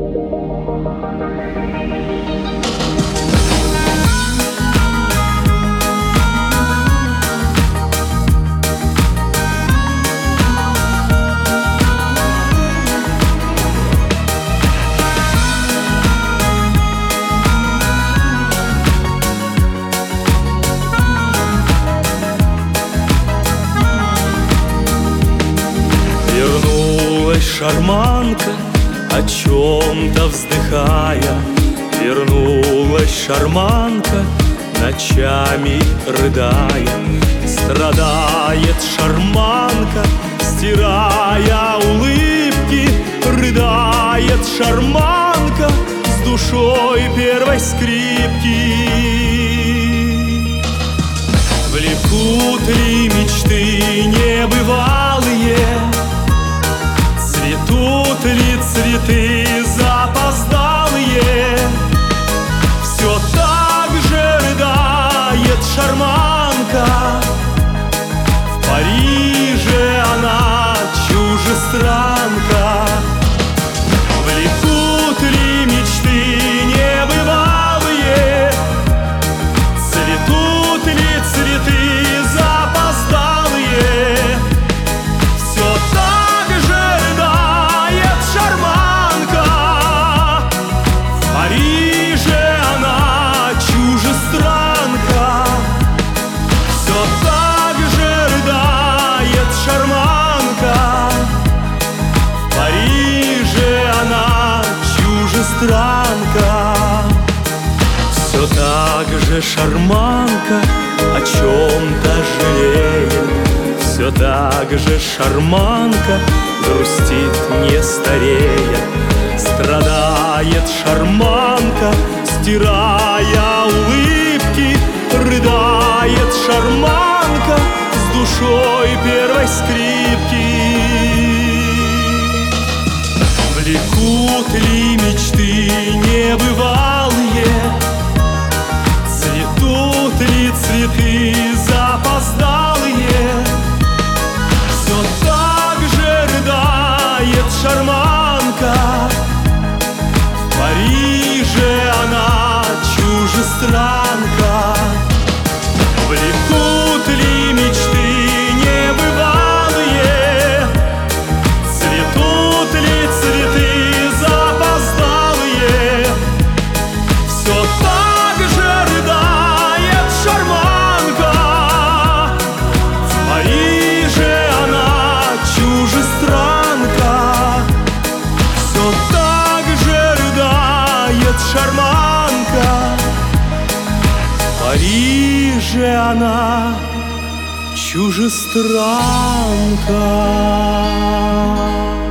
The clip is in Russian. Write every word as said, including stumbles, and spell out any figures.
Шарманка, о чем-то вздыхая, вернулась шарманка, ночами рыдая. Страдает шарманка, стирая улыбки, рыдает шарманка с душой первой скрипки. Влекут ли мечты небывалые? Цветут ли цветы запоздалые? Все так же рыдает шарманка. В Париже она чужестранка. Влекут ли мечты небывалые? Цветут ли цветы запоздалые? Все так же рыдает шарманка. В Париже она чужестранка. Все так же рыдает шарманка. В Париже она чужестранка. Все так же шарманка о чем-то жалеет. Все так же шарманка грустит, не старея. Страдает шарманка, стирая улыбки, рыдает шарманка с душой первой скрипки. Влекут ли мечты небывалые? Цветут ли цветы запоздалые? Все так же рыдает шарманка. В Париже она чужестранка. Влекут ли мечты небывалые? Цветут ли цветы запоздалые? Все так же рыдает шарманка. В Париже она чужестранка. Все так же рыдает шарманка. В Париже она чужестранка.